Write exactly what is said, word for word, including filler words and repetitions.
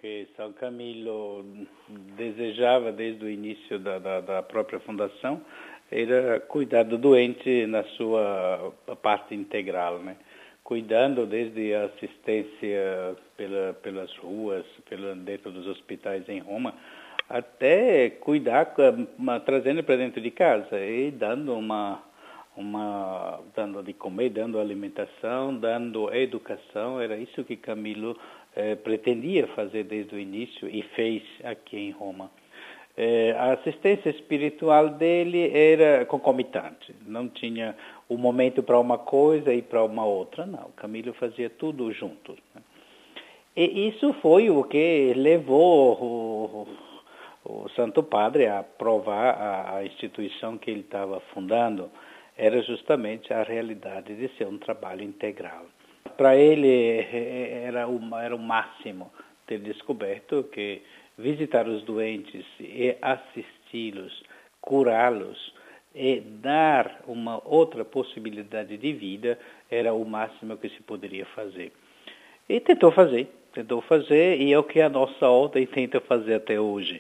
que São Camilo desejava desde o início da, da, da própria fundação era cuidar do doente na sua parte integral, né? Cuidando desde a assistência pela, pelas ruas, pela, dentro dos hospitais em Roma, até cuidar, trazendo para dentro de casa e dando uma, uma, dando de comer, dando alimentação, dando educação. Era isso que Camilo eh, pretendia fazer desde o início e fez aqui em Roma. Eh, a assistência espiritual dele era concomitante, não tinha um momento para uma coisa e para uma outra, não. Camilo fazia tudo junto, né? E isso foi o que levou o, o Santo Padre a aprovar a, a instituição que ele estava fundando, era justamente a realidade de ser um trabalho integral. Para ele era o, era o máximo ter descoberto que visitar os doentes e assisti-los, curá-los e dar uma outra possibilidade de vida era o máximo que se poderia fazer. E tentou fazer, tentou fazer e é o que a nossa ordem tenta fazer até hoje.